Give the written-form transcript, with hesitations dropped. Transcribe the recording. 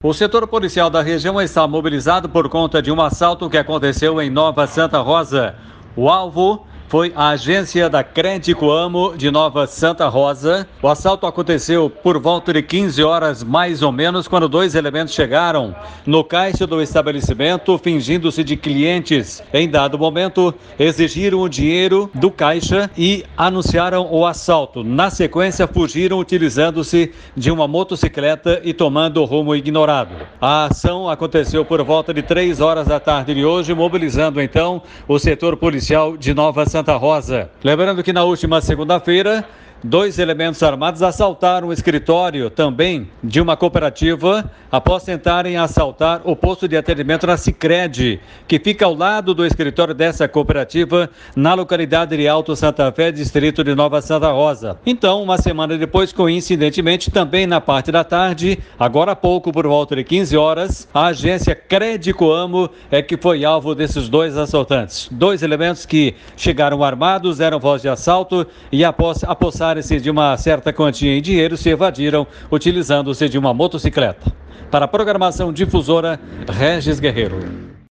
O setor policial da região está mobilizado por conta de um assalto que aconteceu em Nova Santa Rosa. O alvo foi a agência da Crédito Amo de Nova Santa Rosa. O assalto aconteceu por volta de 15 horas, mais ou menos, quando dois elementos chegaram no caixa do estabelecimento, fingindo-se de clientes. Em dado momento, exigiram o dinheiro do caixa e anunciaram o assalto. Na sequência, fugiram utilizando-se de uma motocicleta e tomando o rumo ignorado. A ação aconteceu por volta de 3 horas da tarde de hoje, mobilizando então o setor policial de Nova Santa Rosa. Lembrando que na última segunda-feira, dois elementos armados assaltaram o escritório também de uma cooperativa após tentarem assaltar o posto de atendimento na Sicredi, que fica ao lado do escritório dessa cooperativa na localidade de Alto Santa Fé, distrito de Nova Santa Rosa. Então, uma semana depois, coincidentemente, também na parte da tarde, agora há pouco, por volta de 15 horas, a agência Crédito Amo é que foi alvo desses dois assaltantes. Dois elementos que chegaram armados, deram voz de assalto e após apossarem-se de uma certa quantia em dinheiro, se evadiram utilizando-se de uma motocicleta. Para a programação difusora, Regis Guerreiro.